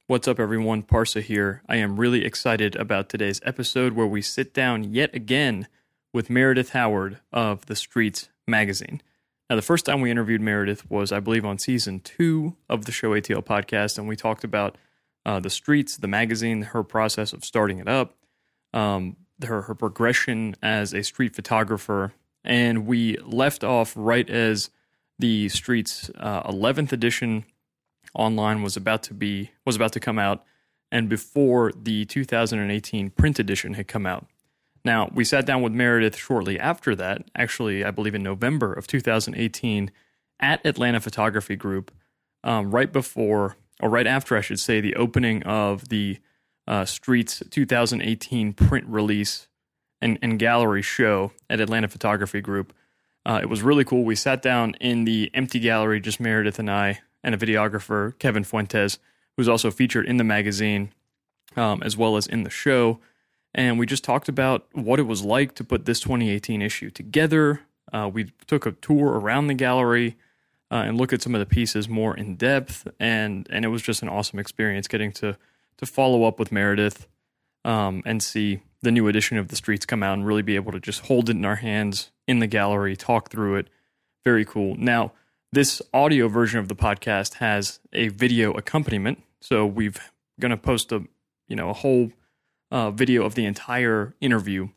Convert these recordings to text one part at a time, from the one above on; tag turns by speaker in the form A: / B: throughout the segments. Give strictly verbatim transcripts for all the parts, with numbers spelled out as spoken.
A: What's up, everyone? Parsa here. I am really excited about today's episode where we sit down yet again with Meredith Howard of The Streets magazine. Now, the first time we interviewed Meredith was, I believe, on season two of the Show A T L podcast, and we talked about uh, The Streets, the magazine, her process of starting it up, um, her, her progression as a street photographer, and we left off right as The Streets uh, eleventh edition online was about to be was about to come out, and before the two thousand eighteen print edition had come out. Now, we sat down with Meredith shortly after that, actually, I believe in November of two thousand eighteen, at Atlanta Photography Group, um, right before, or right after, I should say, the opening of the uh, Streets two thousand eighteen print release and, and gallery show at Atlanta Photography Group. Uh, it was really cool. We sat down in the empty gallery, just Meredith and I, and a videographer, Kevin Fuentes, who's also featured in the magazine, um, as well as in the show. And we just talked about what it was like to put this twenty eighteen issue together. Uh, we took a tour around the gallery uh, and looked at some of the pieces more in depth. And and it was just an awesome experience getting to to follow up with Meredith um, and see the new edition of The Streets come out and really be able to just hold it in our hands in the gallery, talk through it. Very cool. Now, this audio version of the podcast has a video accompaniment, so we've going to post a you know a whole uh, video of the entire interview.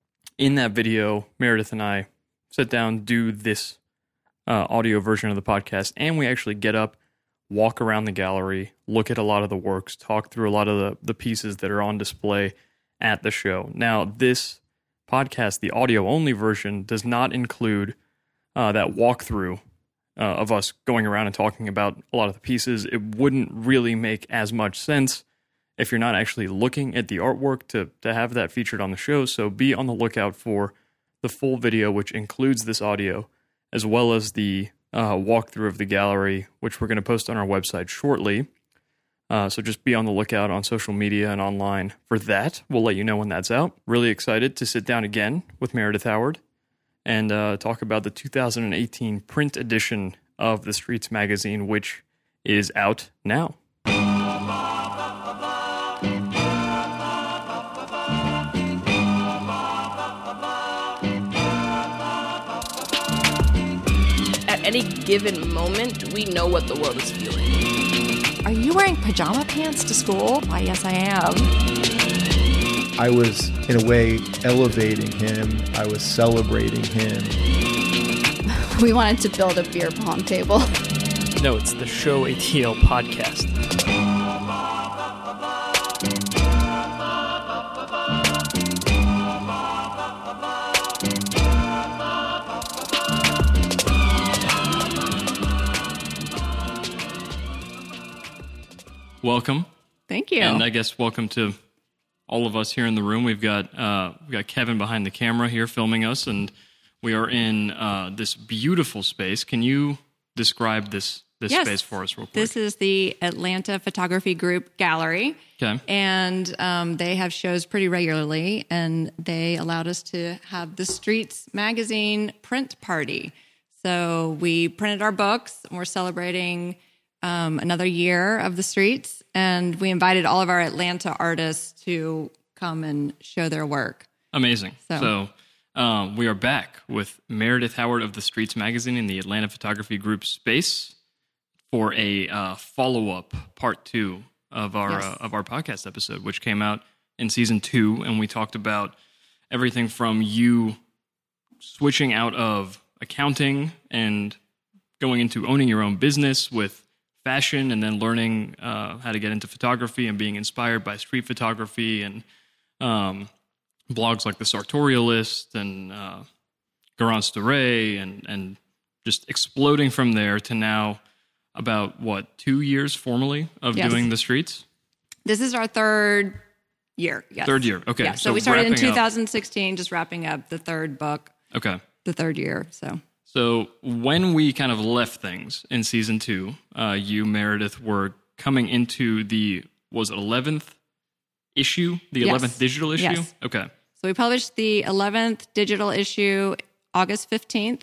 A: In that video, Meredith and I sit down, do this uh, audio version of the podcast, and we actually get up, walk around the gallery, look at a lot of the works, talk through a lot of the, the pieces that are on display at the show. Now, this podcast, the audio-only version, does not include uh, that walkthrough Uh, of us going around and talking about a lot of the pieces. It wouldn't really make as much sense if you're not actually looking at the artwork to, to have that featured on the show. So be on the lookout for the full video, which includes this audio, as well as the uh, walkthrough of the gallery, which we're going to post on our website shortly. Uh, so just be on the lookout on social media and online for that. We'll let you know when that's out. Really excited to sit down again with Meredith Howard and uh, talk about the two thousand eighteen print edition of The Streets magazine, which is out now.
B: At any given moment, we know what the world is feeling.
C: Are you wearing pajama pants to school? Why, yes, I am.
D: I was, in a way, elevating him. I was celebrating him.
E: We wanted to build a beer pong table.
A: No, it's the Show A T L podcast. Welcome.
E: Thank you.
A: And I guess welcome to all of us here in the room. We've got uh, we've got Kevin behind the camera here filming us, and we are in uh, this beautiful space. Can you describe this this
E: yes.
A: space for us real quick?
E: This is the Atlanta Photography Group Gallery.
A: Okay.
E: And um, they have shows pretty regularly, and they allowed us to have the Streets magazine print party. So we printed our books, and we're celebrating um, another year of the Streets, and we invited all of our Atlanta artists to come and show their work.
A: Amazing.
E: So,
A: so um, we are back with Meredith Howard of The Streets magazine in the Atlanta Photography Group space for a uh, follow-up part two of our
E: Yes.
A: uh, of our podcast episode, which came out in season two, and we talked about everything from you switching out of accounting and going into owning your own business with fashion, and then learning uh, how to get into photography and being inspired by street photography and um, blogs like the Sartorialist and uh, Garance de Ray, and and just exploding from there to now about, what, two years formally of
E: Yes.
A: doing the Streets?
E: This is our third year. Yes.
A: Third year, okay.
E: Yeah, so,
A: So
E: we started in
A: wrapping up.
E: two thousand sixteen, just wrapping up the third book,
A: Okay.
E: the third year. So
A: So when we kind of left things in season two, uh, you, Meredith, were coming into the, was it eleventh issue? The
E: Yes.
A: eleventh digital issue?
E: Yes.
A: Okay.
E: So we published the eleventh digital issue August fifteenth,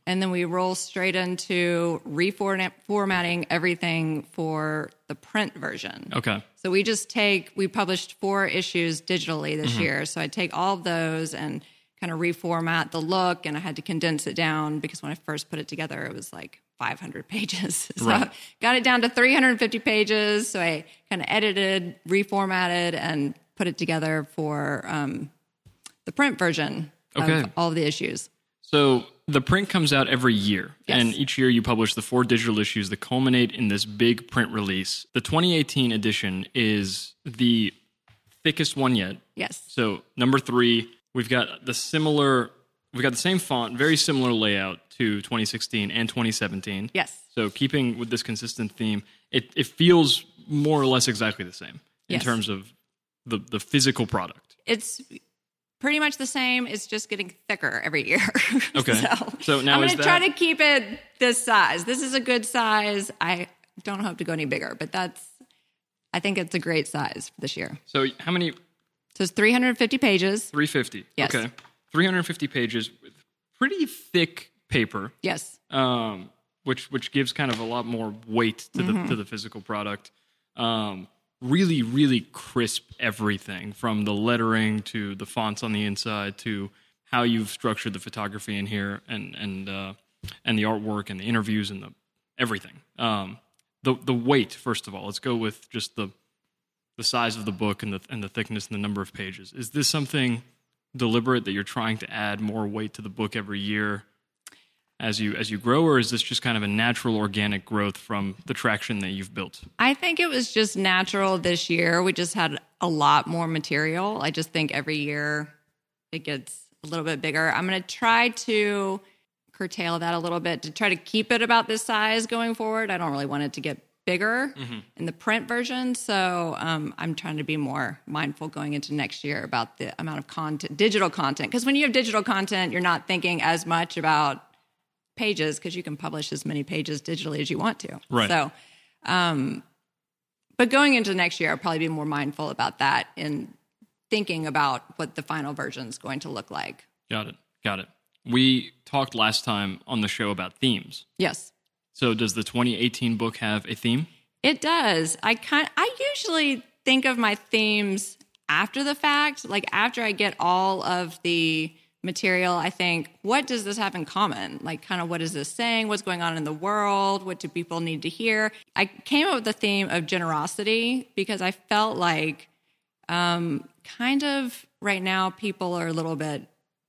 E: And then we roll straight into reformatting everything for the print version.
A: Okay.
E: So we just take, we published four issues digitally this mm-hmm. year. So I take all of those and kind of reformat the look, and I had to condense it down because when I first put it together, it was like five hundred pages. So
A: right.
E: got it down to three hundred fifty pages. So I kind of edited, reformatted, and put it together for um, the print version
A: okay.
E: of all of the issues.
A: So the print comes out every year,
E: yes.
A: and each year you publish the four digital issues that culminate in this big print release. The twenty eighteen edition is the thickest one yet.
E: Yes.
A: So number three, we've got the similar, we've got the same font, very similar layout to twenty sixteen and twenty seventeen.
E: Yes.
A: So keeping with this consistent theme, it, it feels more or less exactly the same in
E: yes.
A: terms of the, the physical product.
E: It's pretty much the same. It's just getting thicker every year.
A: Okay.
E: so,
A: so now
E: I'm going to
A: that...
E: try to keep it this size. This is a good size. I don't hope to go any bigger, but that's, I think it's a great size for this year.
A: So how many?
E: So it's three hundred fifty pages.
A: three hundred fifty.
E: Yes.
A: Okay. three hundred fifty pages with pretty thick paper.
E: Yes.
A: Um, which which gives kind of a lot more weight to
E: mm-hmm.
A: the to the physical product. Um, really, really crisp everything from the lettering to the fonts on the inside to how you've structured the photography in here and and uh, and the artwork and the interviews and the everything. Um, the the weight, first of all, let's go with just the the size of the book and the and the thickness and the number of pages. Is this something deliberate that you're trying to add more weight to the book every year as you as you grow, or is this just kind of a natural organic growth from the traction that you've built?
E: I think it was just natural this year. We just had a lot more material. I just think every year it gets a little bit bigger. I'm going to try to curtail that a little bit to try to keep it about this size going forward. I don't really want it to get bigger mm-hmm. in the print version. So um, I'm trying to be more mindful going into next year about the amount of content, digital content. Because when you have digital content, you're not thinking as much about pages because you can publish as many pages digitally as you want to.
A: Right.
E: So, um, but going into next year, I'll probably be more mindful about that and thinking about what the final version is going to look like.
A: Got it. Got it. We talked last time on the show about themes.
E: Yes.
A: So does the twenty eighteen book have a theme?
E: It does. I kind I usually think of my themes after the fact, like after I get all of the material, I think, what does this have in common? Like, kind of what is this saying? What's going on in the world? What do people need to hear? I came up with the theme of generosity because I felt like um, kind of right now people are a little bit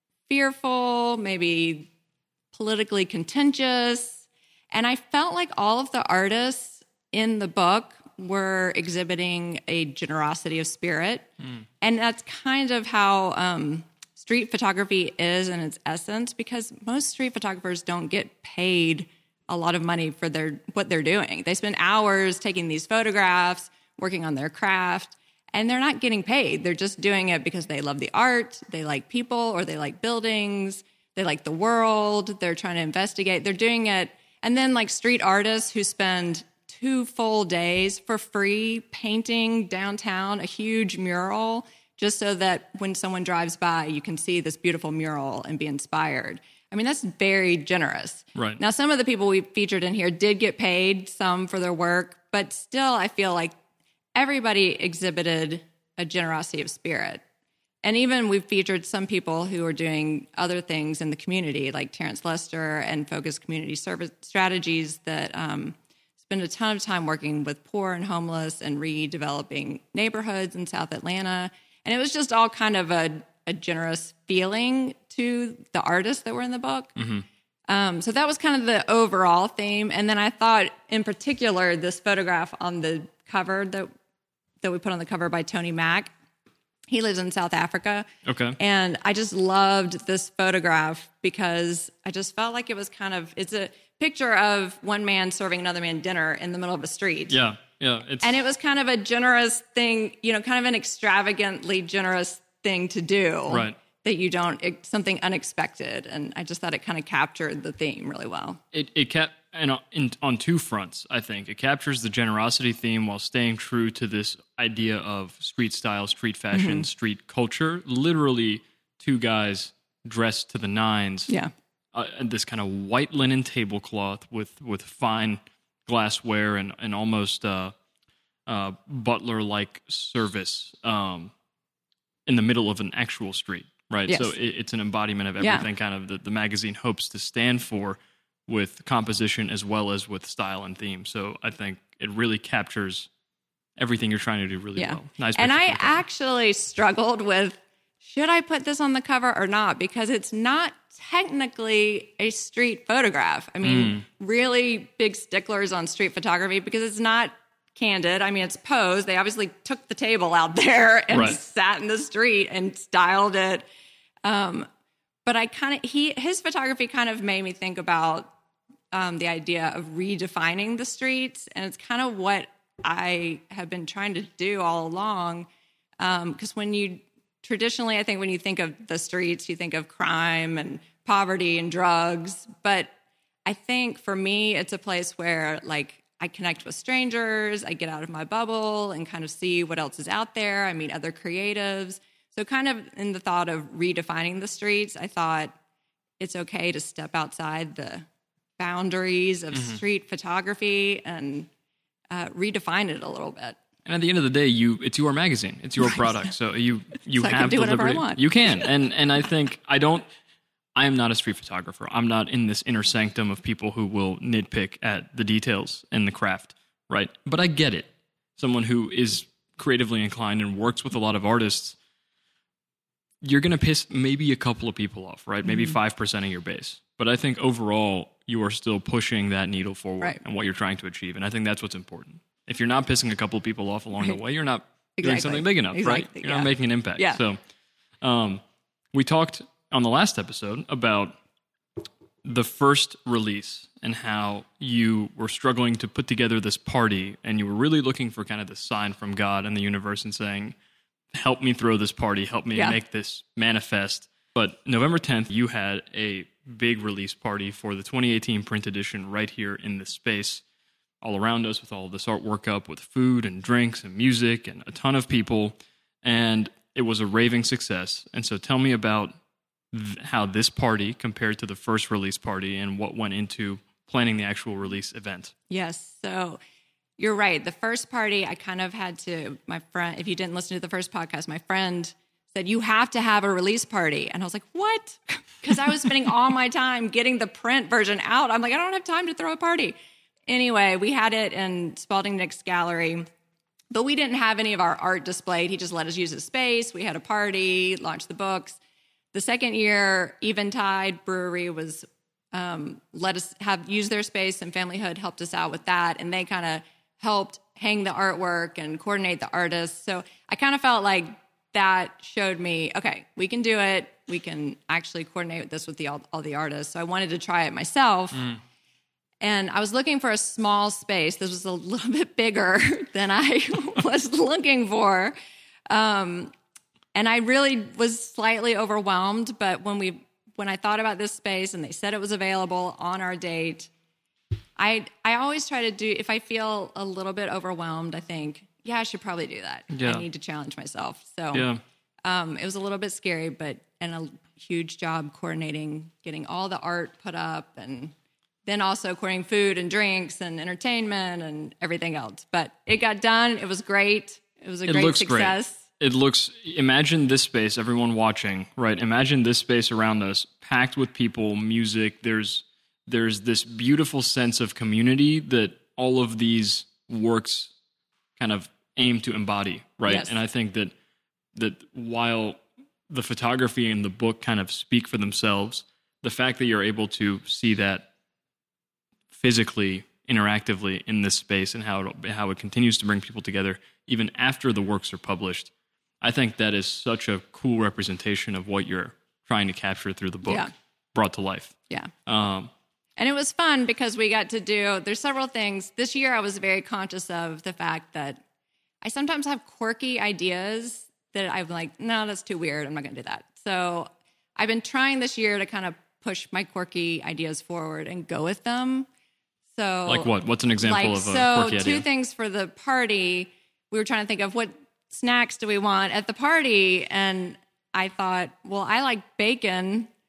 E: fearful, maybe politically contentious. And I felt like all of the artists in the book were exhibiting a generosity of spirit. Mm. And that's kind of how um, street photography is in its essence, because most street photographers don't get paid a lot of money for their what they're doing. They spend hours taking these photographs, working on their craft, and they're not getting paid. They're just doing it because they love the art, they like people, or they like buildings, they like the world, they're trying to investigate. They're doing it. And then like street artists who spend two full days for free painting downtown a huge mural just so that when someone drives by, you can see this beautiful mural and be inspired. I mean, that's very generous.
A: Right.
E: Now, some of the people we featured in here did get paid, some for their work, but still I feel like everybody exhibited a generosity of spirit. And even we've featured some people who are doing other things in the community, like Terrence Lester and Focus Community Service Strategies that um, spend a ton of time working with poor and homeless and redeveloping neighborhoods in South Atlanta. And it was just all kind of a, a generous feeling to the artists that were in the book. Mm-hmm. Um, so that was kind of the overall theme. And then I thought, in particular, this photograph on the cover that that we put on the cover by Tony Mack. He lives in South Africa.
A: Okay.
E: And I just loved this photograph because I just felt like it was kind of, it's a picture of one man serving another man dinner in the middle of a street.
A: Yeah. Yeah. It's...
E: And it was kind of a generous thing, you know, kind of an extravagantly generous thing to do.
A: Right.
E: That you don't, it, something unexpected. And I just thought it kind of captured the theme really well.
A: It, it kept, and on, in, on two fronts, I think. It captures the generosity theme while staying true to this idea of street style, street fashion, mm-hmm. street culture. Literally two guys dressed to the nines.
E: Yeah.
A: uh, this kind of white linen tablecloth with with fine glassware and and almost uh, uh, butler-like service um, in the middle of an actual street, right?
E: Yes.
A: So it, it's an embodiment of
E: Yeah.
A: everything kind of that the magazine hopes to stand for, with composition as well as with style and theme. So I think it really captures everything you're trying to do really
E: Yeah.
A: well. Nice.
E: And
A: picture
E: I
A: for the cover.
E: actually struggled with, should I put this on the cover or not? Because it's not technically a street photograph. I mean, really big sticklers on street photography because it's not candid. I mean, it's posed. They obviously took the table out there and
A: Right.
E: sat in the street and styled it. Um, but I kind of, he, his photography kind of made me think about um, the idea of redefining the streets. And it's kind of what I have been trying to do all along. Because um, when you traditionally, I think when you think of the streets, you think of crime and poverty and drugs. But I think for me, it's a place where like I connect with strangers, I get out of my bubble and kind of see what else is out there. I meet other creatives. So kind of in the thought of redefining the streets, I thought it's okay to step outside the boundaries of
A: Mm-hmm.
E: street photography and uh, redefine it a little bit.
A: And at the end of the day, you it's your magazine, it's your product. So you you
E: So I can
A: have
E: do
A: the
E: whatever I
A: liberty.
E: want.
A: You can, and and I think I don't. I am not a street photographer. I'm not in this inner sanctum of people who will nitpick at the details in the craft, right? But I get it. Someone who is creatively inclined and works with a lot of artists, you're going to piss maybe a couple of people off, right? Maybe five percent of your base. But I think overall, you are still pushing that needle forward
E: Right.
A: and what you're trying to achieve. And I think that's what's important. If you're not pissing a couple of people off along the
E: Right.
A: way, you're not doing
E: Exactly.
A: something big enough, right?
E: Exactly,
A: You're
E: yeah.
A: not making an impact.
E: Yeah.
A: So um, we talked on the last episode about the first release and how you were struggling to put together this party, and you were really looking for kind of the sign from God and the universe and saying, help me throw this party, help me
E: Yeah.
A: make this manifest. But November tenth, you had a big release party for the twenty eighteen print edition right here in this space, all around us with all of this artwork up with food and drinks and music and a ton of people. And it was a raving success. And so tell me about th- how this party compared to the first release party and what went into planning the actual release event.
E: Yes. So you're right. The first party, I kind of had to, my friend, if you didn't listen to the first podcast, my friend said, you have to have a release party. And I was like, what? Because I was spending all my time getting the print version out. I'm like, I don't have time to throw a party. Anyway, we had it in Spalding Nick's gallery, but we didn't have any of our art displayed. He just let us use his space. We had a party, launched the books. The second year, Eventide Brewery was um, let us have use their space, and Family Hood helped us out with that, and they kind of helped hang the artwork and coordinate the artists. So I kind of felt like that showed me, okay, we can do it. We can actually coordinate this with the all, all the artists. So I wanted to try it myself.
A: Mm.
E: And I was looking for a small space. This was a little bit bigger than I was looking for. Um, and I really was slightly overwhelmed. But when we, when I thought about this space and they said it was available on our date, I, I always try to do, if I feel a little bit overwhelmed, I think, yeah, I should probably do that.
A: Yeah.
E: I need to challenge myself. So
A: Yeah.
E: um, it was a little bit scary, but, and a huge job coordinating, getting all the art put up, and then also coordinating food and drinks and entertainment and everything else. But it got done. It was great. It was a
A: It
E: great
A: looks
E: success.
A: great. It looks, imagine this space, everyone watching, right? Imagine this space around us, packed with people, music. There's there's this beautiful sense of community that all of these works kind of aim to embody, right?
E: Yes.
A: And I think that that while the photography and the book kind of speak for themselves, the fact that you're able to see that physically, interactively in this space and how it, how it continues to bring people together even after the works are published, I think that is such a cool representation of what you're trying to capture through the book
E: Yeah.
A: brought to life.
E: Yeah.
A: Um,
E: And it was fun because we got to do, there's several things. This year I was very conscious of the fact that I sometimes have quirky ideas that I'm like, no, that's too weird. I'm not going to do that. So I've been trying this year to kind of push my quirky ideas forward and go with them. So
A: like what? What's an example
E: like,
A: of a
E: so
A: quirky
E: two
A: idea?
E: things for the party. We were trying to think of what snacks do we want at the party, and I thought, well, I like bacon,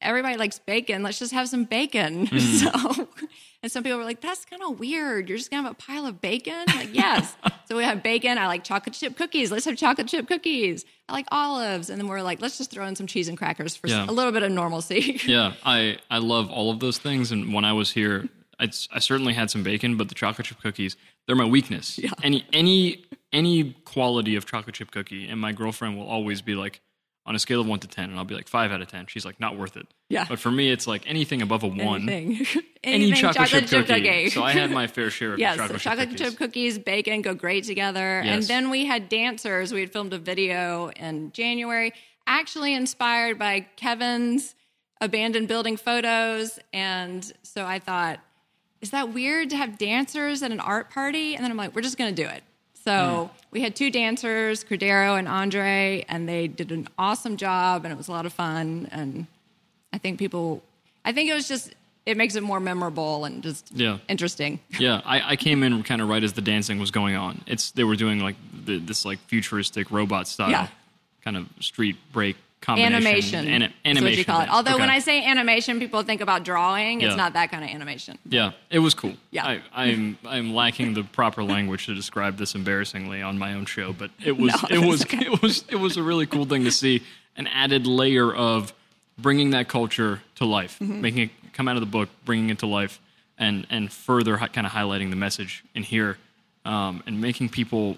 E: everybody likes bacon. Let's just have some bacon.
A: Mm.
E: So, and some people were like, that's kind of weird. You're just going to have a pile of bacon? I'm like, yes. So we have bacon. I like chocolate chip cookies. Let's have chocolate chip cookies. I like olives. And then we're like, let's just throw in some cheese and crackers for
A: Yeah.
E: a little bit of normalcy.
A: Yeah, I, I love all of those things. And when I was here, I, I certainly had some bacon, but the chocolate chip cookies, they're my weakness.
E: Yeah.
A: Any any any quality of chocolate chip cookie, and my girlfriend will always be like, on a scale of one to ten, and I'll be like five out of ten. She's like, not worth it.
E: Yeah.
A: But for me, it's like anything above a one.
E: Anything.
A: Any
E: Anything
A: chocolate, chip, cookie.
E: cookie.
A: So I had my fair share of
E: Yes,
A: chocolate,
E: chocolate
A: chip
E: chip
A: cookies.
E: cookies, bacon go great together.
A: Yes.
E: And then we had dancers. We had filmed a video in January, actually inspired by Kevin's abandoned building photos. And so I thought, is that weird to have dancers at an art party? And then I'm like, we're just going to do it. So
A: Mm.
E: we had two dancers, Cordero and Andre, and they did an awesome job, and it was a lot of fun. And I think people, I think it was just, it makes it more memorable and just
A: Yeah.
E: interesting.
A: Yeah, I, I came in kind of right as the dancing was going on. It's they were doing like the, this like futuristic robot style
E: Yeah.
A: kind of street break combination.
E: Animation.
A: Ani-
E: That's
A: animation.
E: what you call it.
A: thing.
E: Although
A: Okay.
E: when I say animation, people think about drawing.
A: Yeah.
E: It's not that kind of animation.
A: Yeah, it was cool.
E: Yeah.
A: I, I'm I'm lacking the proper language to describe this embarrassingly on my own show, but it was
E: No,
A: it was
E: that's okay.
A: it was it was a really cool thing to see, an added layer of bringing that culture to life,
E: Mm-hmm.
A: making it come out of the book, bringing it to life, and and further hi- kind of highlighting the message in here, um, and making people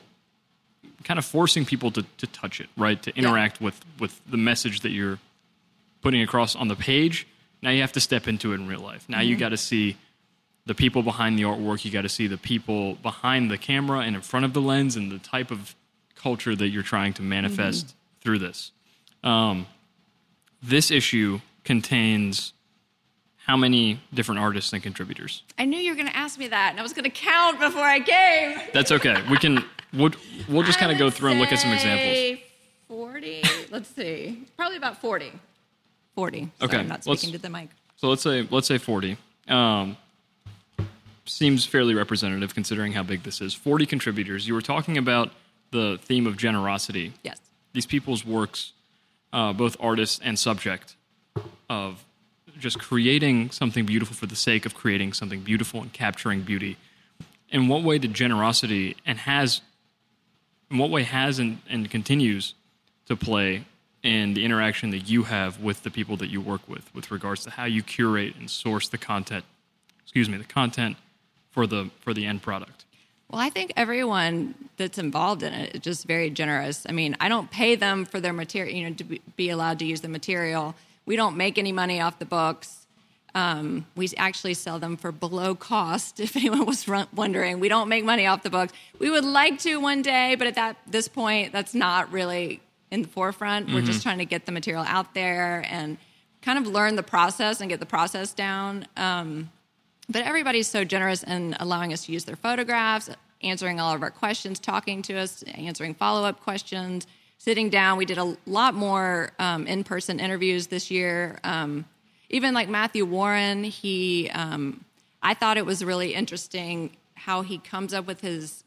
A: kind of forcing people to to touch it, right, to interact with with the message that you're putting across on the page. Now you have to step into it in real life. Now you got to see the people behind the artwork. You got to see the people behind the camera and in front of the lens, and the type of culture that you're trying to manifest through this. Um, this issue contains how many different artists and contributors?
E: I knew you were going to ask me that, and I was going to count before I came.
A: That's okay. We can. We'll, we'll just kind
E: I
A: of go
E: would
A: through and look at some examples.
E: say forty. Let's see. Probably about forty. forty. Sorry,
A: Okay,
E: I'm not
A: let's-
E: speaking to the mic.
A: So let's say let's say forty. Um, seems fairly representative considering how big this is. forty contributors. You were talking about the theme of generosity.
E: Yes.
A: These people's works, uh, both artist and subject, of just creating something beautiful for the sake of creating something beautiful and capturing beauty. In what way did generosity and has, in what way has and, and continues to play in the interaction that you have with the people that you work with, with regards to how you curate and source the content, excuse me, the content for the for the end product?
E: Well, I think everyone that's involved in it is just very generous. I mean, I don't pay them for their material, you know, to be- be allowed to use the material. We don't make any money off the books. Um, we actually sell them for below cost, if anyone was run- wondering. We don't make money off the books. We would like to one day, but at that this point, that's not really in the forefront. We're just trying to get the material out there and kind of learn the process and get the process down. Um, But everybody's so generous in allowing us to use their photographs, answering all of our questions, talking to us, answering follow-up questions, sitting down. We did a lot more um, in-person interviews this year. Um, even like Matthew Warren, he, um, I thought it was really interesting how he comes up with his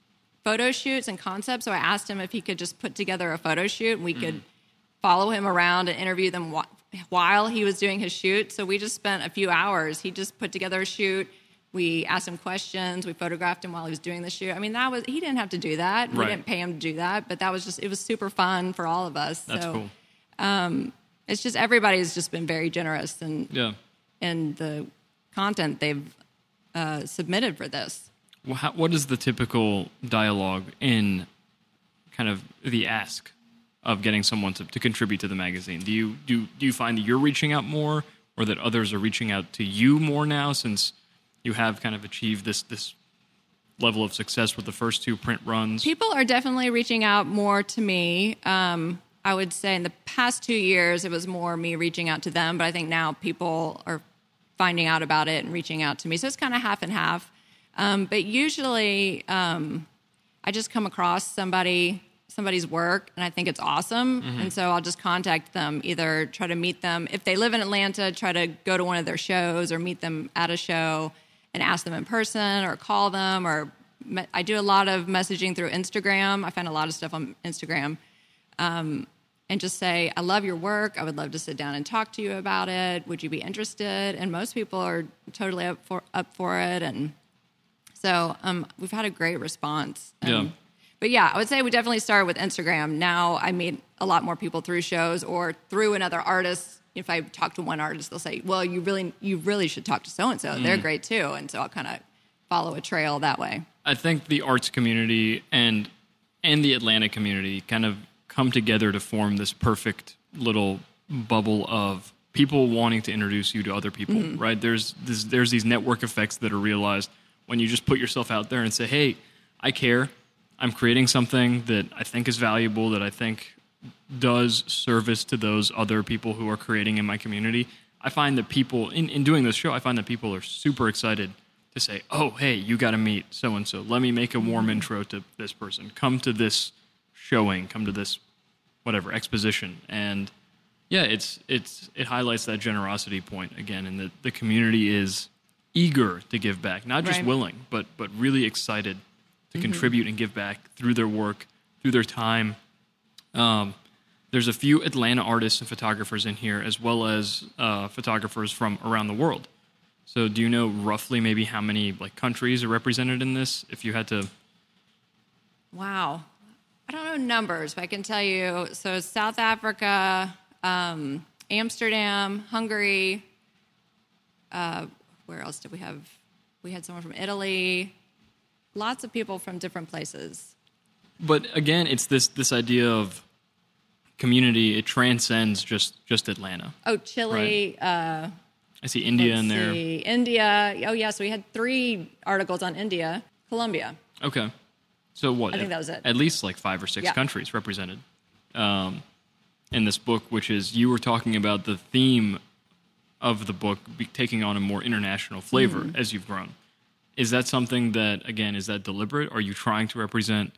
E: photo shoots and concepts. So I asked him if he could just put together a photo shoot, and we mm. could follow him around and interview them wh- while he was doing his shoot. So we just spent a few hours. He just put together a shoot. We asked him questions. We photographed him while he was doing the shoot. I mean, that was he didn't have to do that. We
A: Right.
E: didn't pay him to do that, but that was just it was super fun for all of us.
A: That's
E: so,
A: cool.
E: Um, it's just everybody's just been very generous and
A: Yeah.
E: in the content they've uh, submitted for this.
A: Well, how, what is the typical dialogue in kind of the ask of getting someone to, to contribute to the magazine? Do you do do you find that you're reaching out more, or that others are reaching out to you more now, since you have kind of achieved this this level of success with the first two print runs?
E: People are definitely reaching out more to me. Um, I would say in the past two years, it was more me reaching out to them, but I think now people are finding out about it and reaching out to me. So it's kind of half and half. Um, but usually um, I just come across somebody, somebody's work, and I think it's awesome. Mm-hmm. And so I'll just contact them, either try to meet them. If they live in Atlanta, try to go to one of their shows or meet them at a show and ask them in person or call them. Or me- I do a lot of messaging through Instagram. I find a lot of stuff on Instagram. Um, and just say, I love your work. I would love to sit down and talk to you about it. Would you be interested? And most people are totally up for up for it. And so um, we've had a great response. Um,
A: Yeah.
E: But yeah, I would say we definitely started with Instagram. Now I meet a lot more people through shows or through another artist. If I talk to one artist, they'll say, well, you really you really should talk to so-and-so. They're great too. And so I'll kind of follow a trail that way.
A: I think the arts community and and the Atlanta community kind of come together to form this perfect little bubble of people wanting to introduce you to other people, mm-hmm. right? There's this, there's these network effects that are realized when you just put yourself out there and say, hey, I care. I'm creating something that I think is valuable, that I think does service to those other people who are creating in my community. I find that people, in, in doing this show, I find that people are super excited to say, oh, hey, you got to meet so-and-so. Let me make a warm intro to this person. Come to this showing. Come to this, whatever, exposition. And yeah, it's it's it highlights that generosity point again, and that the community is eager to give back, not just
E: Right.
A: willing, but but really excited to contribute and give back through their work, through their time. Um, there's a few Atlanta artists and photographers in here, as well as uh, photographers from around the world. So do you know roughly maybe how many like countries are represented in this? If you had to...
E: Wow. I don't know numbers, but I can tell you. So South Africa, um, Amsterdam, Hungary. Uh, where else did we have? We had someone from Italy. Lots of people from different places.
A: But again, it's this this idea of community. It transcends just just Atlanta.
E: Oh, Chile. Uh,
A: I see India
E: let's
A: in there.
E: see. India. Oh, yeah. So we had three articles on India. Colombia.
A: Okay. So what?
E: I think that was it.
A: At least like five or six
E: Yeah.
A: countries represented um, in this book, which is, you were talking about the theme of the book be taking on a more international flavor
E: Mm-hmm.
A: as you've grown. Is that something that, again, is that deliberate? Are you trying to represent,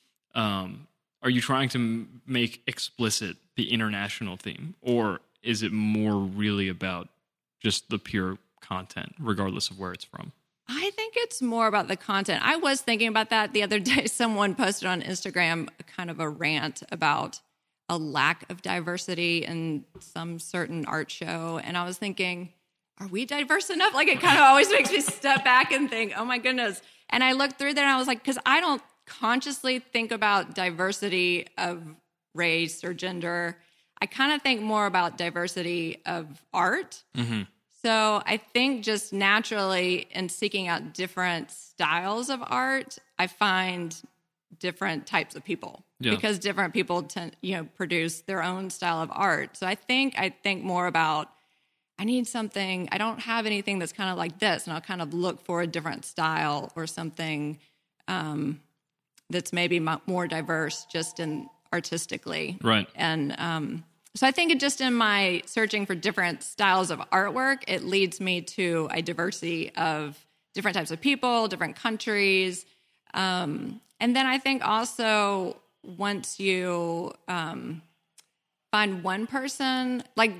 A: um, are you trying to m- make explicit the international theme? Or is it more really about just the pure content, regardless of where it's from?
E: I think it's more about the content. I was thinking about that the other day. Someone posted on Instagram kind of a rant about a lack of diversity in some certain art show. And I was thinking, are we diverse enough? Like, it kind of always makes me step back and think, oh my goodness. And I looked through there and I was like, because I don't consciously think about diversity of race or gender. I kind of think more about diversity of art.
A: Mm-hmm.
E: So I think just naturally in seeking out different styles of art, I find different types of people
A: Yeah.
E: because different people tend, you know, produce their own style of art. So I think I think more about, I need something, I don't have anything that's kind of like this, and I'll kind of look for a different style or something um, that's maybe mo- more diverse just in artistically.
A: Right.
E: And um, so I think it just in my searching for different styles of artwork, it leads me to a diversity of different types of people, different countries. Um, and then I think also once you um, find one person, like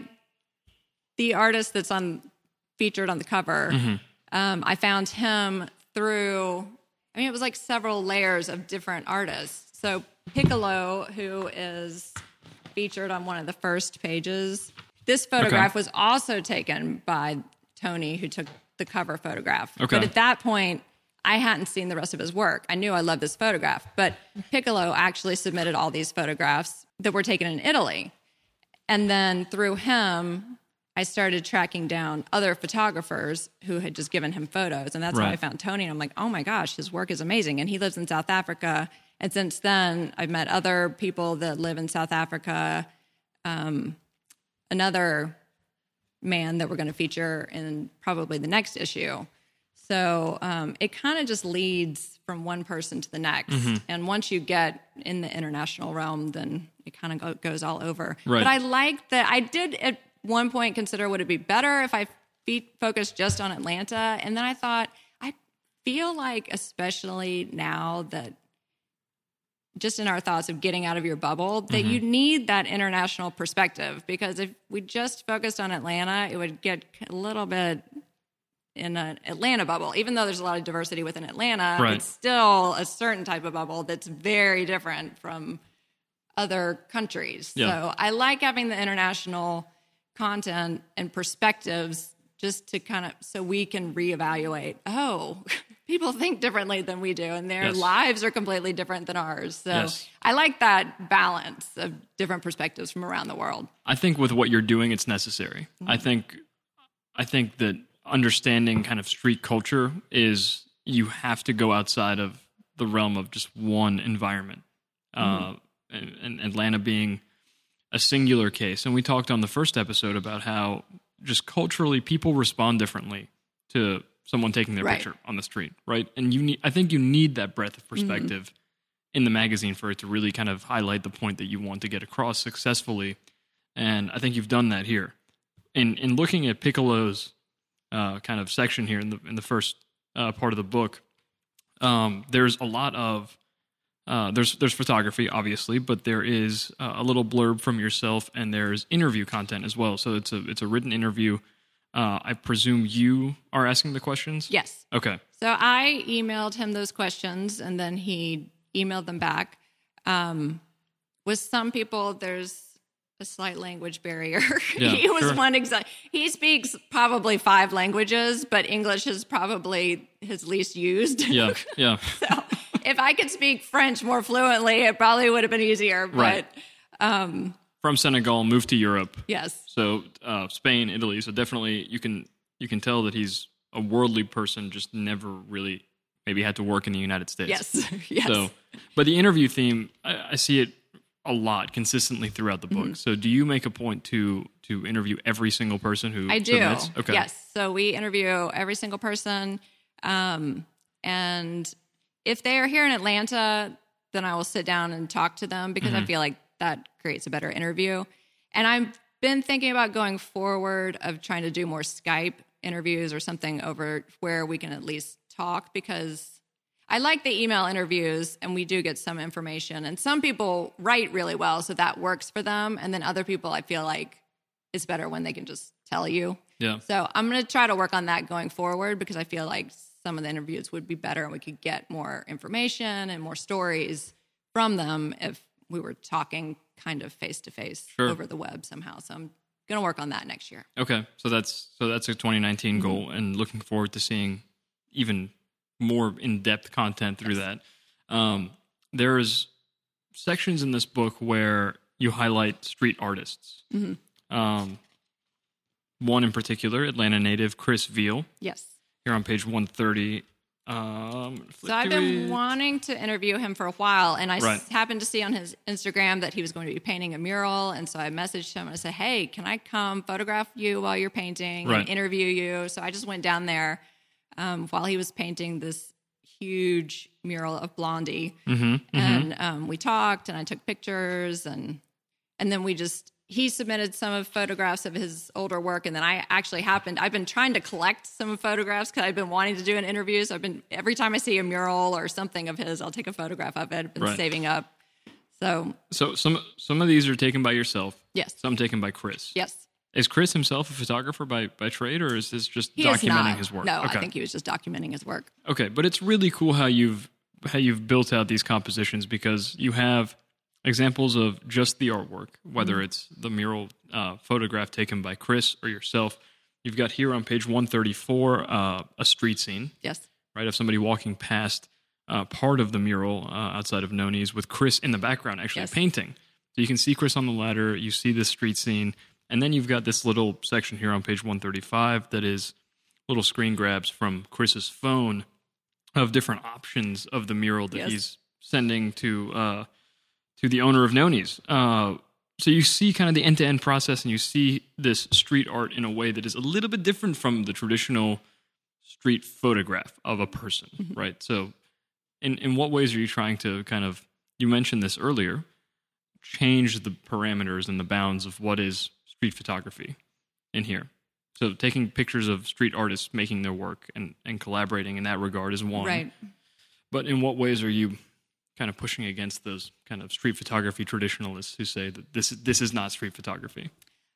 E: the artist that's on featured on the cover,
A: Mm-hmm.
E: um, I found him through, I mean, it was like several layers of different artists. So Piccolo, who is featured on one of the first pages, this photograph
A: Okay.
E: was also taken by Tony, who took the cover photograph.
A: Okay.
E: But at that point, I hadn't seen the rest of his work. I knew I loved this photograph, but Piccolo actually submitted all these photographs that were taken in Italy. And then through him, I started tracking down other photographers who had just given him photos. And that's how I
A: Right.
E: found Tony. And I'm like, oh my gosh, his work is amazing. And he lives in South Africa. And since then, I've met other people that live in South Africa. Um, another man that we're going to feature in probably the next issue. So um, it kind of just leads from one person to the next.
A: Mm-hmm.
E: And once you get in the international realm, then it kind of go, goes all over.
A: Right.
E: But I like that. I did at one point consider, would it be better if I fe- focused just on Atlanta? And then I thought, I feel like, especially now that just in our thoughts of getting out of your bubble, that
A: Mm-hmm.
E: you need that international perspective, because if we just focused on Atlanta, it would get a little bit in an Atlanta bubble. Even though there's a lot of diversity within Atlanta,
A: Right.
E: it's still a certain type of bubble that's very different from other countries.
A: Yeah.
E: So I like having the international content and perspectives just to kind of, so we can reevaluate, oh, people think differently than we do, and their
A: Yes.
E: lives are completely different than ours. So
A: Yes.
E: I like that balance of different perspectives from around the world.
A: I think with what you're doing, it's necessary. I think, I think that understanding kind of street culture is you have to go outside of the realm of just one environment. Uh, and, and Atlanta being a singular case. And we talked on the first episode about how just culturally people respond differently to someone taking their
E: Right.
A: picture on the street, right? And you need, I think you need that breadth of perspective in the magazine for it to really kind of highlight the point that you want to get across successfully. And I think you've done that here. In in looking at Piccolo's uh, kind of section here in the in the first uh, part of the book, um, there's a lot of uh, there's there's photography, obviously, but there is uh, a little blurb from yourself, and there's interview content as well. So it's a it's a written interview. Uh, I presume you are asking the questions.
E: Yes.
A: Okay.
E: So I emailed him those questions, and then he emailed them back. Um, with some people, there's a slight language barrier.
A: Yeah,
E: he was
A: sure.
E: one exa- He speaks probably five languages, but English is probably his least used.
A: Yeah. Yeah.
E: So if I could speak French more fluently, it probably would have been easier. But
A: Right.
E: um,
A: From Senegal, moved to Europe.
E: yes,
A: So uh, Spain, Italy. So definitely, you can you can tell that he's a worldly person. Just never really maybe had to work in the United States.
E: yes, yes.
A: So, but the interview theme, I, I see it a lot consistently throughout the book.
E: Mm-hmm.
A: So, do you make a point to to interview every single person who
E: I do.
A: submits? Okay.
E: Yes. So we interview every single person. Um, and if they are here in Atlanta, then I will sit down and talk to them because
A: Mm-hmm.
E: I feel like that creates a better interview. And I've been thinking about going forward of trying to do more Skype interviews or something over where we can at least talk, because I like the email interviews and we do get some information, and some people write really well, so that works for them. And then other people, I feel like it's better when they can just tell you.
A: Yeah.
E: So I'm going to try to work on that going forward, because I feel like some of the interviews would be better and we could get more information and more stories from them if we were talking kind of face to face
A: Sure.
E: over the web somehow. So I'm going to work on that next year.
A: Okay. So that's so that's a twenty nineteen
E: Mm-hmm.
A: goal, and looking forward to seeing even more in depth content through that. Um, there's sections in this book where you highlight street artists.
E: Mm-hmm.
A: Um, one in particular, Atlanta native Chris Veal.
E: Yes.
A: Here on page one thirty. Um,
E: So I've been wanting to interview him for a while, and I
A: Right.
E: s- happened to see on his Instagram that he was going to be painting a mural, and so I messaged him and I said, "Hey, can I come photograph you while you're painting
A: Right.
E: and interview you?" So I just went down there um, while he was painting this huge mural of Blondie,
A: Mm-hmm,
E: and um, we talked, and I took pictures, and and then we just. He submitted some of photographs of his older work, and then I actually happened. I've been trying to collect some photographs because I've been wanting to do an interview. So I've been every time I see a mural or something of his, I'll take a photograph of it. I've been
A: Right.
E: saving up. So
A: So some some of these are taken by yourself.
E: yes,
A: Some taken by Chris.
E: yes,
A: Is Chris himself a photographer by, by trade, or is this just
E: he
A: documenting
E: is not.
A: his work?
E: No,
A: okay.
E: I think he was just documenting his work.
A: Okay, but it's really cool how you've how you've built out these compositions, because you have examples of just the artwork, whether
E: Mm-hmm.
A: it's the mural uh, photograph taken by Chris or yourself. You've got here on page one thirty-four uh, a street scene,
E: Yes,
A: right, of somebody walking past uh, part of the mural uh, outside of Noni's with Chris in the background actually
E: Yes.
A: painting. So you can see Chris on the ladder, you see this street scene, and then you've got this little section here on page one thirty-five that is little screen grabs from Chris's phone of different options of the mural that
E: Yes.
A: he's sending to uh, to the owner of Noni's. Uh, so you see kind of the end-to-end process, and you see this street art in a way that is a little bit different from the traditional street photograph of a person,
E: Mm-hmm.
A: right? So in, in what ways are you trying to kind of, you mentioned this earlier, change the parameters and the bounds of what is street photography in here? So taking pictures of street artists making their work and, and collaborating in that regard is one.
E: right.
A: But in what ways are you kind of pushing against those kind of street photography traditionalists who say that this this is not street photography?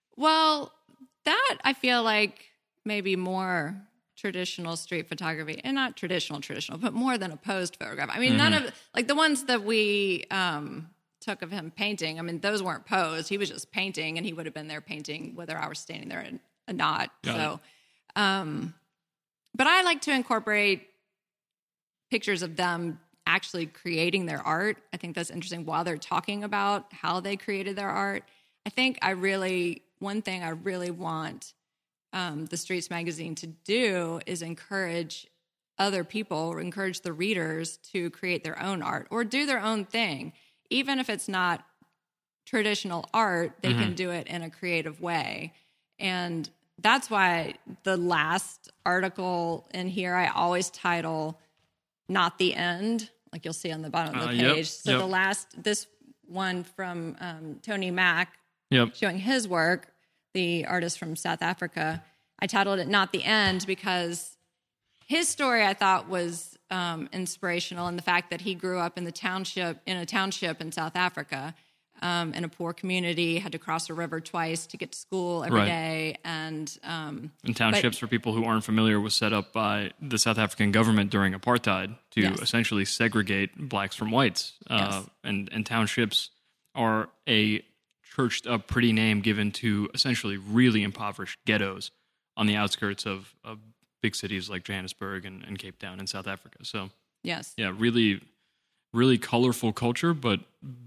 E: Well, that I feel like maybe more traditional street photography, and not traditional traditional, but more than a posed photograph. I mean, none of like the ones that we um, took of him painting, I mean, those weren't posed. He was just painting, and he would have been there painting whether I was standing there or not.
A: Got
E: so, um, but I like to incorporate pictures of them actually creating their art. I think that's interesting while they're talking about how they created their art. I think I really, one thing I really want um, the Streets magazine to do is encourage other people, or encourage the readers to create their own art or do their own thing. Even if it's not traditional art, they mm-hmm. can do it in a creative way. And that's why the last article in here, I always title Not the End, like you'll see on the bottom of the
A: uh,
E: page.
A: Yep,
E: so
A: yep.
E: the last, this one from um, Tony Mack,
A: yep.
E: showing his work, the artist from South Africa, I titled it Not the End because his story I thought was um, inspirational in the fact that he grew up in the township, in a township in South Africa, um, in a poor community, had to cross a river twice to get to school every
A: right.
E: day. And, um,
A: and townships,
E: but,
A: for people who aren't familiar, was set up by the South African government during apartheid to
E: yes.
A: essentially segregate blacks from whites. Uh,
E: yes.
A: and, and townships are a churched up pretty name given to essentially really impoverished ghettos on the outskirts of, of big cities like Johannesburg and, and Cape Town in South Africa. So,
E: yes.
A: yeah, really, really colorful culture, but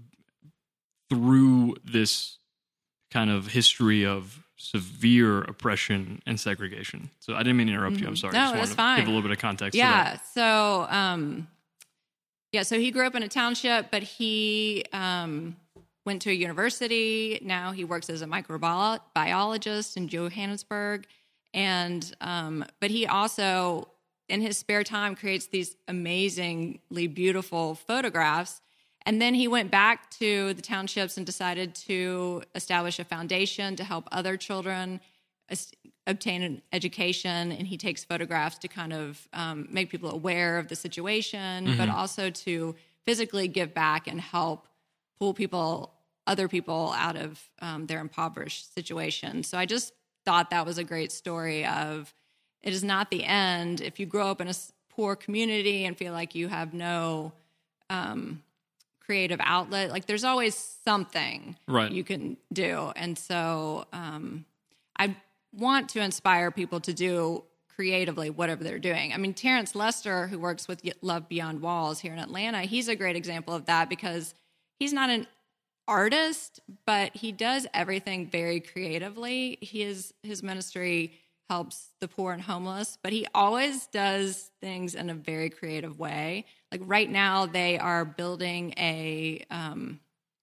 A: through this kind of history of severe oppression and segregation. So I didn't mean to interrupt
E: mm-hmm.
A: you. I'm sorry.
E: No,
A: I just
E: that's
A: wanted to
E: fine.
A: give a little bit of context
E: yeah,
A: to that.
E: So, um, yeah, so he grew up in a township, but he um, went to a university. Now he works as a microbiologist in Johannesburg. And, um, but he also, in his spare time, creates these amazingly beautiful photographs. And then he went back to the townships and decided to establish a foundation to help other children as- obtain an education. And he takes photographs to kind of um, make people aware of the situation, mm-hmm. but also to physically give back and help pull people, other people out of um, their impoverished situation. So I just thought that was a great story of it is not the end. If you grow up in a poor community and feel like you have no um, creative outlet, like there's always something
A: right.
E: you can do. And so um, I want to inspire people to do creatively whatever they're doing. I mean, Terrence Lester, who works with Love Beyond Walls here in Atlanta, he's a great example of that because he's not an artist, but he does everything very creatively. His his ministry helps the poor and homeless, but he always does things in a very creative way. Like right now, they are building a um,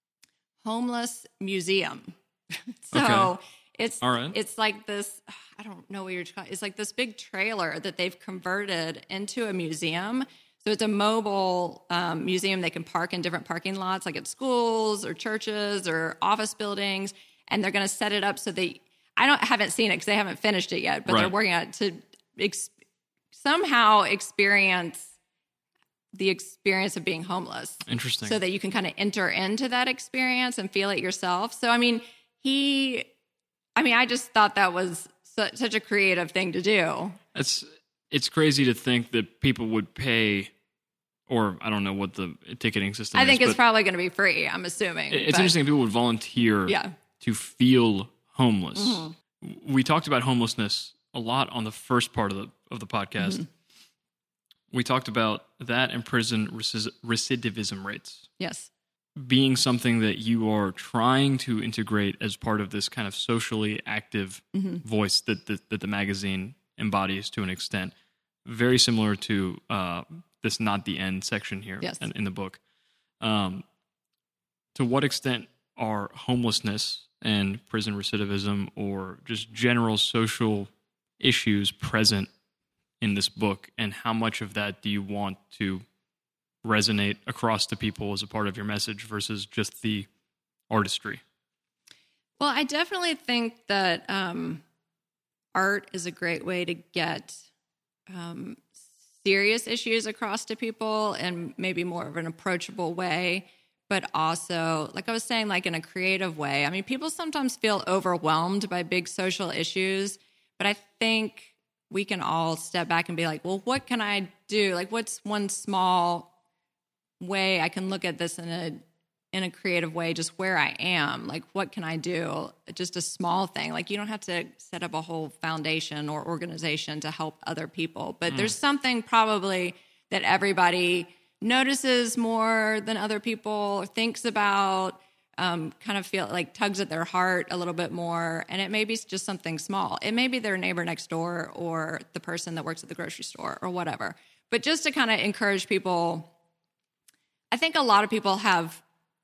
E: homeless museum. so
A: okay.
E: it's
A: All right.
E: it's like this. I don't know what you're calling. It's like this big trailer that they've converted into a museum. So it's a mobile um, museum. They can park in different parking lots, like at schools or churches or office buildings, and they're going to set it up so they. I don't haven't seen it because they haven't finished it yet, but
A: right.
E: they're working on it to ex- somehow experience the experience of being homeless.
A: Interesting.
E: So that you can kind of enter into that experience and feel it yourself. So I mean, he. I mean, I just thought that was su- such a creative thing to do.
A: It's it's crazy to think that people would pay. Or I don't know what the ticketing system
E: I
A: is.
E: think it's
A: but
E: probably going to be free, I'm assuming.
A: It's
E: but,
A: interesting that people would volunteer
E: yeah.
A: to feel homeless.
E: Mm-hmm.
A: We talked about homelessness a lot on the first part of the of the podcast. Mm-hmm. We talked about that and prison recidiv- recidivism rates.
E: Yes.
A: Being something that you are trying to integrate as part of this kind of socially active mm-hmm. voice that, that, that the magazine embodies to an extent. Very similar to uh, this Not the End section here
E: yes.
A: in, in the book. Um, to what extent are homelessness and prison recidivism or just general social issues present in this book, and how much of that do you want to resonate across to people as a part of your message versus just the artistry?
E: Well, I definitely think that um, art is a great way to get um, serious issues across to people and maybe more of an approachable way, but also, like I was saying, like in a creative way. I mean, people sometimes feel overwhelmed by big social issues, but I think we can all step back and be like, well, what can I do? Like, what's one small way I can look at this in a in a creative way, just where I am. Like, what can I do? Just a small thing. Like, you don't have to set up a whole foundation or organization to help other people. But mm. there's something probably that everybody notices more than other people, or thinks about, um, kind of feel like tugs at their heart a little bit more. And it may be just something small. It may be their neighbor next door or the person that works at the grocery store or whatever. But just to kind of encourage people, I think a lot of people have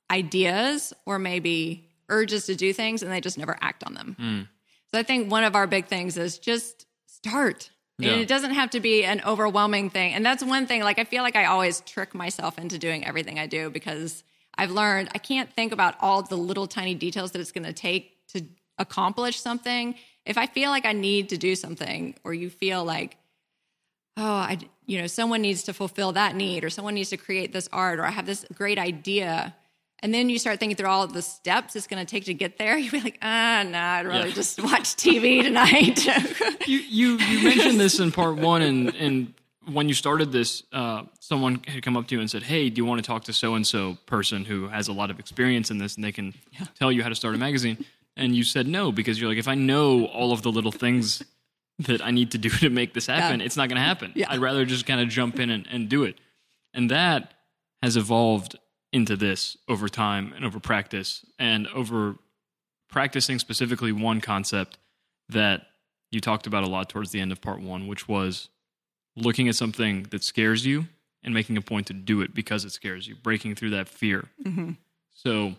E: ideas or maybe urges to do things and they just never act on them. Mm. So I think one of our big things is just start. Yeah. And it doesn't have to be an overwhelming thing. And that's one thing, like, I feel like I always trick myself into doing everything I do because I've learned I can't think about all the little tiny details that it's going to take to accomplish something. If I feel like I need to do something, or you feel like, oh, I, you know, someone needs to fulfill that need, or someone needs to create this art, or I have this great idea, and then you start thinking through all of the steps it's going to take to get there, you'll be like, ah, nah, I'd rather yeah. just watch T V tonight.
A: you, you you mentioned this in part one, and, and when you started this, uh, someone had come up to you and said, hey, do you want to talk to so-and-so person who has a lot of experience in this, and they can yeah. tell you how to start a magazine? And you said no, because you're like, if I know all of the little things that I need to do to make this happen, yeah. it's not going to happen. Yeah. I'd rather just kind of jump in and, and do it. And that has evolved into this over time and over practice, and over practicing specifically one concept that you talked about a lot towards the end of part one, which was looking at something that scares you and making a point to do it because it scares you, breaking through that fear. Mm-hmm. So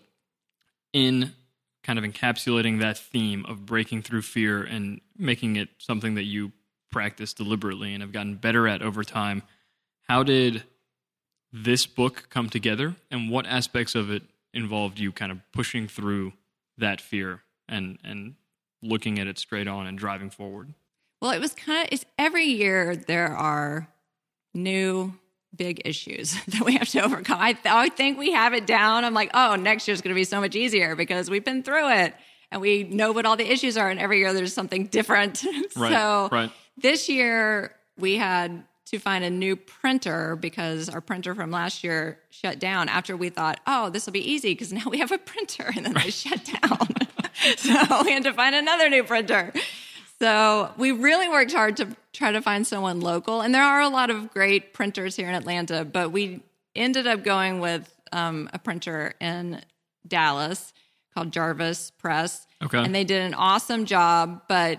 A: in kind of encapsulating that theme of breaking through fear and making it something that you practice deliberately and have gotten better at over time, how did this book come together, and what aspects of it involved you kind of pushing through that fear and and looking at it straight on and driving forward?
E: Well, it was kind of, it's every year there are new big issues that we have to overcome. I, th- I think we have it down. I'm like, oh, next year's going to be so much easier because we've been through it and we know what all the issues are. And every year there's something different.
A: Right,
E: so
A: right.
E: This year we had to find a new printer because our printer from last year shut down after we thought, oh, this will be easy because now we have a printer, and then they shut down. So we had to find another new printer. So we really worked hard to try to find someone local. And there are a lot of great printers here in Atlanta, but we ended up going with um, a printer in Dallas called Jarvis Press.
A: Okay.
E: And they did an awesome job, but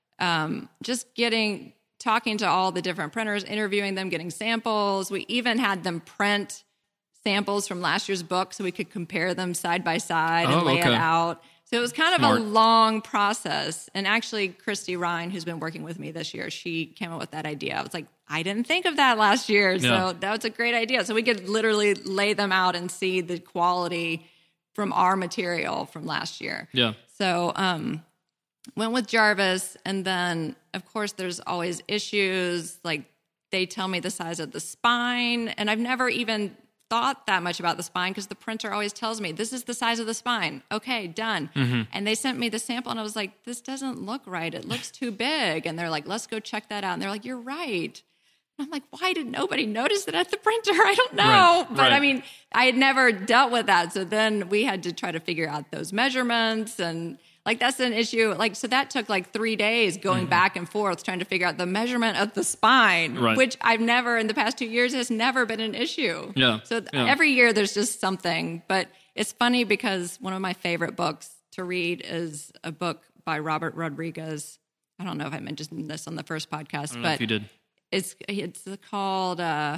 E: um, just getting, talking to all the different printers, interviewing them, getting samples. We even had them print samples from last year's book so we could compare them side by side and
A: oh,
E: lay
A: okay.
E: it out. So it was kind
A: Smart.
E: of a long process. And actually, Christy Ryan, who's been working with me this year, she came up with that idea. I was like, I didn't think of that last year. So
A: yeah.
E: that was a great idea. So we could literally lay them out and see the quality from our material from last year.
A: Yeah.
E: So um, went with Jarvis. And then, of course, there's always issues. Like, they tell me the size of the spine. And I've never even thought that much about the spine because the printer always tells me, this is the size of the spine. Okay, done. Mm-hmm. And they sent me the sample and I was like, this doesn't look right. It looks too big. And they're like, let's go check that out. And they're like, you're right. And I'm like, why did nobody notice it at the printer? I don't know.
A: Right,
E: but
A: right.
E: I mean, I had never dealt with that. So then we had to try to figure out those measurements, and like, that's an issue. Like, so that took like three days going mm-hmm. back and forth trying to figure out the measurement of the spine,
A: right.
E: which I've never, in the past two years, has never been an issue.
A: Yeah.
E: So
A: yeah.
E: every year there's just something. But it's funny because one of my favorite books to read is a book by Robert Rodriguez. I don't know if I mentioned this on the first podcast,
A: I don't know
E: but
A: if you did.
E: It's it's called uh,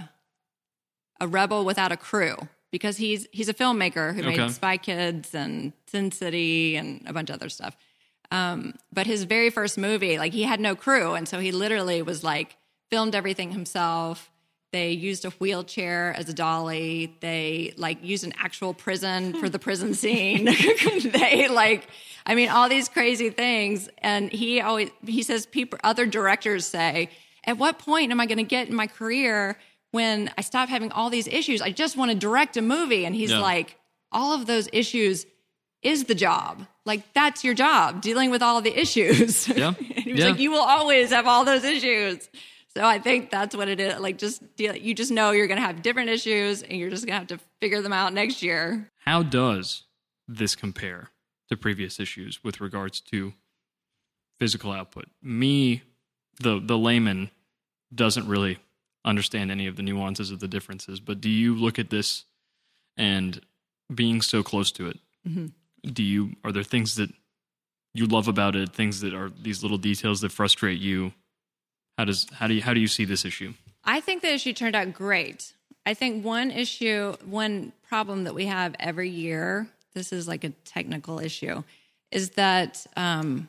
E: A Rebel Without a Crew, because he's he's a filmmaker who
A: Okay.
E: made Spy Kids and Sin City and a bunch of other stuff. Um, but his very first movie, like, he had no crew, and so he literally was like filmed everything himself. They used a wheelchair as a dolly. They like used an actual prison for the prison scene. They like, I mean, all these crazy things. And he always he says people, other directors say, at what point am I going to get in my career when I stop having all these issues? I just want to direct a movie. And he's
A: Yeah.
E: like, all of those issues is the job. Like, that's your job, dealing with all the issues.
A: Yeah.
E: And he was
A: Yeah.
E: like, you will always have all those issues. So I think that's what it is. Like, just deal, you just know you're going to have different issues, and you're just going to have to figure them out next year.
A: How does this compare to previous issues with regards to physical output? Me, the the layman, doesn't really understand any of the nuances of the differences, but do you look at this and being so close to it, mm-hmm. do you are there things that you love about it, things that are these little details that frustrate you? How does how do you how do you see this issue?
E: I think the issue turned out great. I think one issue, one problem that we have every year, this is like a technical issue, is that um,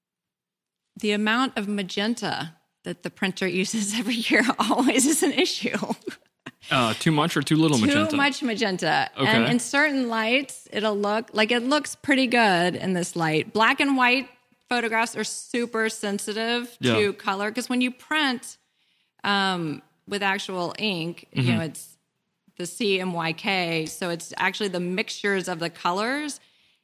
E: the amount of magenta that the printer uses every year always is an issue.
A: Uh, too much or too little
E: too
A: magenta?
E: Too much magenta.
A: Okay.
E: And in certain lights, it'll look like it looks pretty good in this light. Black and white photographs are super sensitive
A: yeah.
E: to color because when you print um, with actual ink, mm-hmm. you know, it's the C M Y K, so it's actually the mixtures of the colors.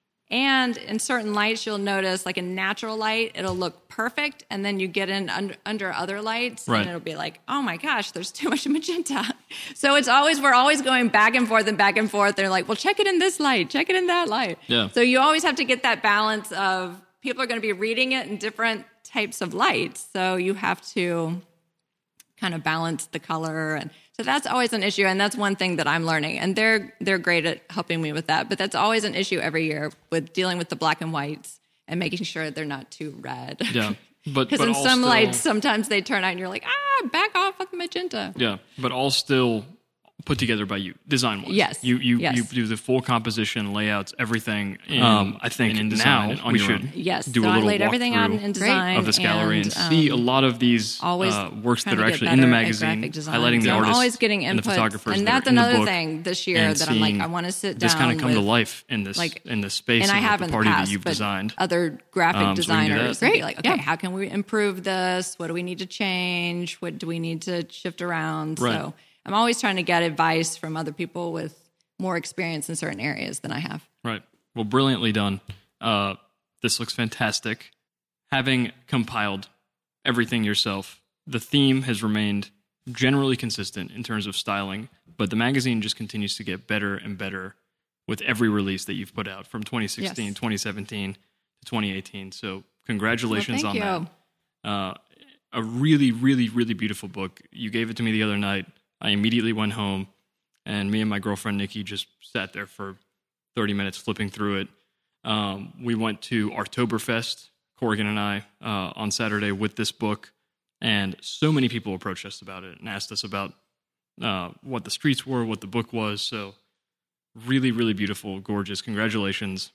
E: And in certain lights, you'll notice, like in natural light, it'll look perfect, and then you get in under, under other lights,
A: right.
E: and it'll be like, oh my gosh, there's too much magenta. So it's always, we're always going back and forth and back and forth. They're like, well, check it in this light, check it in that light.
A: Yeah.
E: So you always have to get that balance of people are going to be reading it in different types of lights. So you have to kind of balance the color, and so that's always an issue, and that's one thing that I'm learning, and they're they're great at helping me with that. But that's always an issue every year with dealing with the black and whites and making sure they're not too red.
A: Yeah, but
E: because in some
A: still,
E: lights sometimes they turn out and you're like, ah, back off with the magenta.
A: Yeah, but all still put together by you, design wise.
E: Yes,
A: you you
E: yes.
A: you do the full composition, layouts, everything. In,
D: Um,
A: I think in design
D: now
A: on
D: we
A: your
D: should
A: own.
E: Yes,
A: do
E: so
A: a
E: I
A: little
E: laid everything out in, in design
A: of this gallery and,
E: and um,
A: see a lot of these
E: always
A: uh, works that
E: trying
A: are
E: to get
A: actually in the
E: better at
A: magazine,
E: graphic design.
A: highlighting the
E: So
A: artists
E: I'm always getting
A: and the
E: input,
A: photographers.
E: and
A: that
E: that's
A: are in the
E: another
A: book,
E: thing this year
A: and
E: that I'm like,
A: seeing
E: I want to sit down.
A: this kind of come
E: with,
A: to life in this
E: like,
A: in this space
E: and I
A: of
E: have
A: the
E: in
A: party
E: the past,
A: that you've
E: but
A: designed.
E: Other graphic
A: Um, so we can do
E: designers
A: that.
E: and be like, okay,
C: Yeah.
E: how can we improve this? What do we need to change? What do we need to shift around?
A: Right.
E: So I'm always trying to get advice from other people with more experience in certain areas than I have.
A: Right. Well, brilliantly done. Uh, this looks fantastic. Having compiled everything yourself, the theme has remained generally consistent in terms of styling, but the magazine just continues to get better and better with every release that you've put out from twenty sixteen,
E: Yes.
A: twenty seventeen to twenty eighteen. So congratulations
E: Well,
A: on
E: thank
A: that. Uh, a really, really, really beautiful book. You gave it to me the other night. I immediately went home, and me and my girlfriend, Nikki, just sat there for thirty minutes flipping through it. Um, we went to Artoberfest, Corrigan and I, uh, on Saturday with this book, and so many people approached us about it and asked us about uh, what the streets were, what the book was. So really, really beautiful, gorgeous. Congratulations.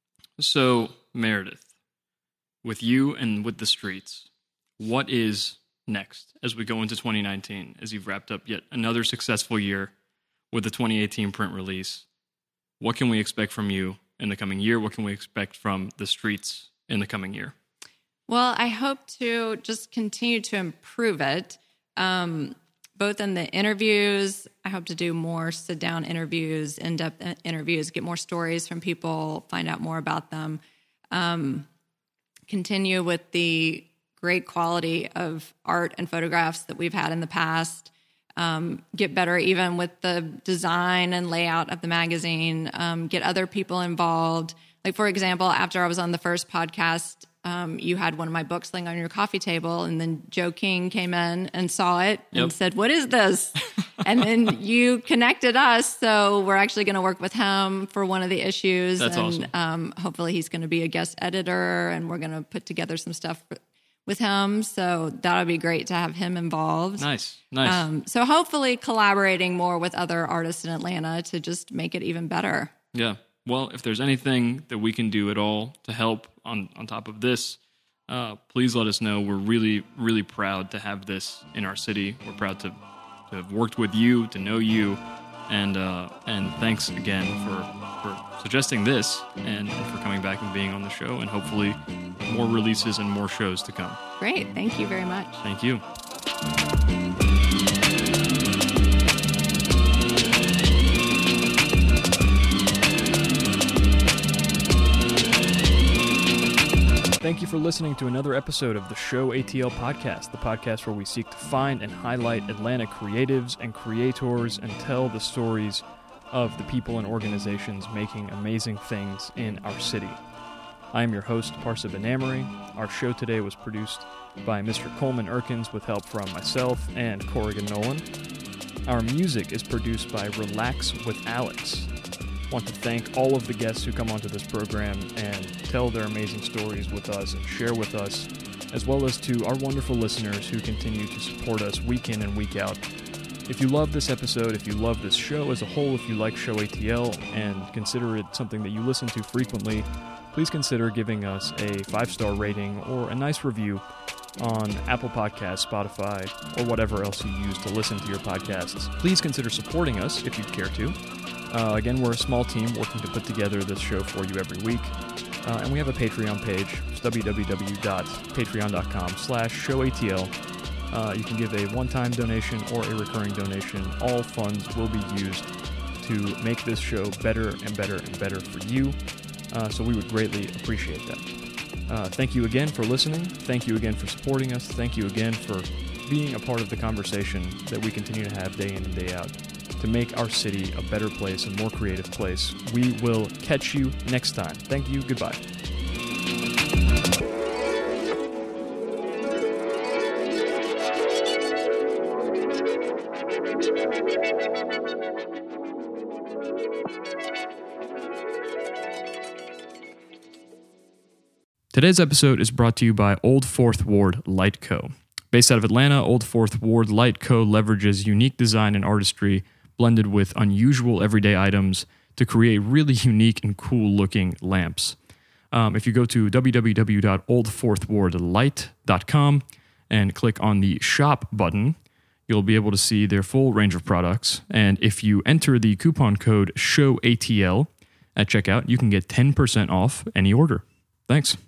A: So, Meredith, with you and with the streets, what is next as we go into twenty nineteen, as you've wrapped up yet another successful year with the twenty eighteen print release? What can we expect from you in the coming year? What can we expect from the streets in the coming year?
E: Well, I hope to just continue to improve it, um, both in the interviews. I hope to do more sit-down interviews, in-depth interviews, get more stories from people, find out more about them, um, continue with the great quality of art and photographs that we've had in the past, um, get better even with the design and layout of the magazine, um, get other people involved. Like, for example, after I was on the first podcast, um, you had one of my books laying on your coffee table, and then Joe King came in and saw it
A: Yep.
E: and said, what is this? And then you connected us, so we're actually going to work with him for one of the issues.
A: That's
E: and
A: awesome.
E: um, hopefully he's going to be a guest editor, and we're going to put together some stuff for, with him. So that would be great to have him involved.
A: Nice, nice.
E: Um, so hopefully collaborating more with other artists in Atlanta to just make it even better.
A: Yeah. Well, if there's anything that we can do at all to help on, on top of this, uh, please let us know. We're really, really proud to have this in our city. We're proud to, to have worked with you, to know you, and uh, and thanks again for, for suggesting this and, and for coming back and being on the show, and hopefully more releases and more shows to come.
E: Great. Thank you very much.
A: Thank you. Thank you for listening to another episode of the Show A T L Podcast, the podcast where we seek to find and highlight Atlanta creatives and creators and tell the stories of the people and organizations making amazing things in our city. I am your host, Parsa Benamari. Our show today was produced by Mister Coleman Erkins with help from myself and Corrigan Nolan. Our music is produced by Relax with Alex. I want to thank all of the guests who come onto this program and tell their amazing stories with us and share with us, as well as to our wonderful listeners who continue to support us week in and week out. If you love this episode, if you love this show as a whole, if you like Show A T L and consider it something that you listen to frequently, please consider giving us a five-star rating or a nice review on Apple Podcasts, Spotify, or whatever else you use to listen to your podcasts. Please consider supporting us if you'd care to. Uh, again, we're a small team working to put together this show for you every week. Uh, and we have a Patreon page. It's www.patreon.com slash showatl. Uh, you can give a one-time donation or a recurring donation. All funds will be used to make this show better and better and better for you. Uh, so we would greatly appreciate that. Uh, thank you again for listening. Thank you again for supporting us. Thank you again for being a part of the conversation that we continue to have day in and day out to make our city a better place, a more creative place. We will catch you next time. Thank you. Goodbye. Today's episode is brought to you by Old Fourth Ward Light Co. Based out of Atlanta, Old Fourth Ward Light Co. leverages unique design and artistry blended with unusual everyday items to create really unique and cool-looking lamps. Um, if you go to w w w dot old fourth ward light dot com and click on the Shop button, you'll be able to see their full range of products. And if you enter the coupon code SHOWATL at checkout, you can get ten percent off any order. Thanks.